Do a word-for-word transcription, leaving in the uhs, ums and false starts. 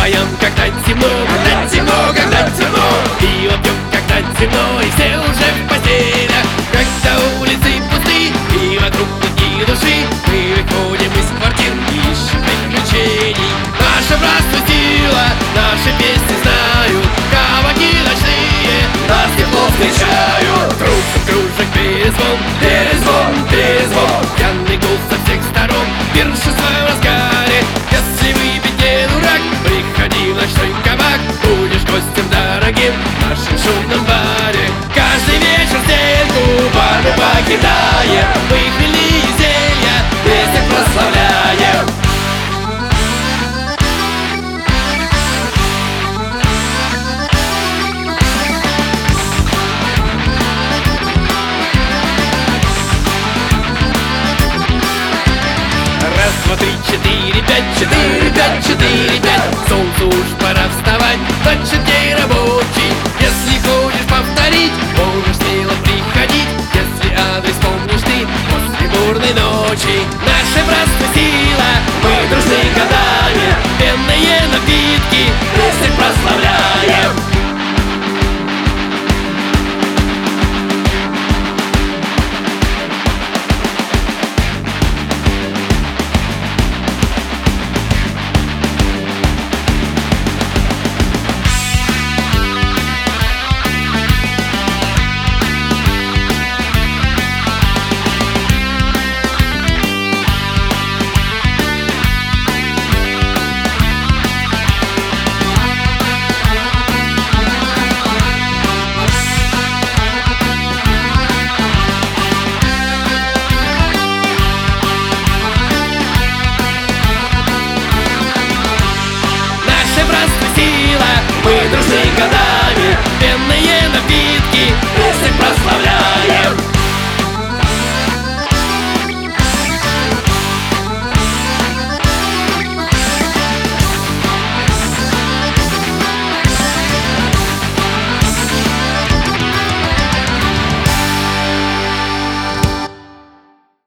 поем, когда темно, когда темно, когда темно. Пиво пьем, когда темно, и все уже в постелях. Когда улицы пусты и вокруг никаких души, мы выходим из квартир и ищем приключений. Наша братство сила, наши песни знают, кабаки ночные нас тепло встречают. Кружек, кружек, перезвон, перезвон, перезвон. Пьяный гул со всех сторон, пиршество в разгаре. Если выпить не дурак, приходи в ночной кабак, будешь гостем дорогим в нашем шумном баре. Каждый вечер стельку бары покидаем, мы хмели и зелья песен прославляем. Раз, два, три, четыре, пять, четыре, пять, четыре, пять. Солнцу уж пора вставать, значит день рабочий. Если хочешь повторить, можешь смело приходить, если адрес помнишь ты после бурной ночи. Наше братство сила, мы дружны годами, пенные напитки песни прославляем. Мы дружны годами.